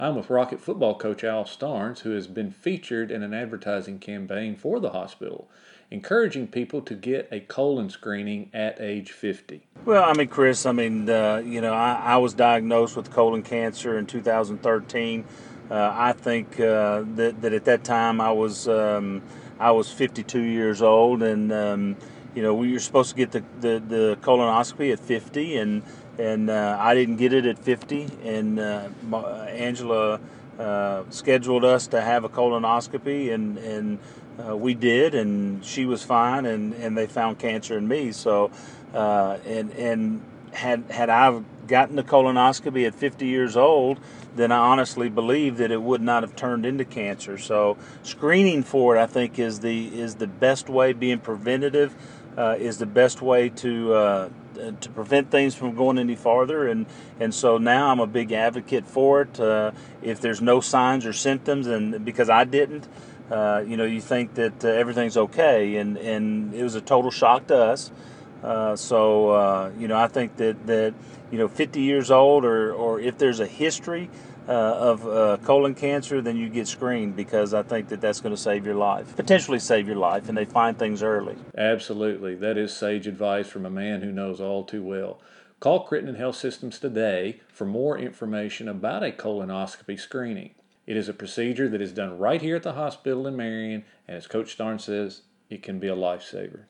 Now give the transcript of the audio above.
I'm with Rocket football coach Al Starnes, who has been featured in an advertising campaign for the hospital, encouraging people to get a colon screening at age 50. Well, Chris, I was diagnosed with colon cancer in 2013. I think that at that time I was 52 years old, and we were supposed to get the colonoscopy at 50, and I didn't get it at 50, and Angela scheduled us to have a colonoscopy, and we did, and she was fine, and they found cancer in me. So, and had I gotten the colonoscopy at 50 years old, then I honestly believe that it would not have turned into cancer. So, screening for it, I think, is the best way. Being preventative is the best way to prevent things from going any farther, and so now I'm a big advocate for it. If there's no signs or symptoms, and because I didn't, you think that everything's okay, and it was a total shock to us. I think that 50 years old, or if there's a history of colon cancer, then you get screened, because I think that that's going to save your life, potentially save your life, and they find things early. Absolutely. That is sage advice from a man who knows all too well. Call Crittenden Health Systems today for more information about a colonoscopy screening. It is a procedure that is done right here at the hospital in Marion, and as Coach Starnes says, it can be a lifesaver.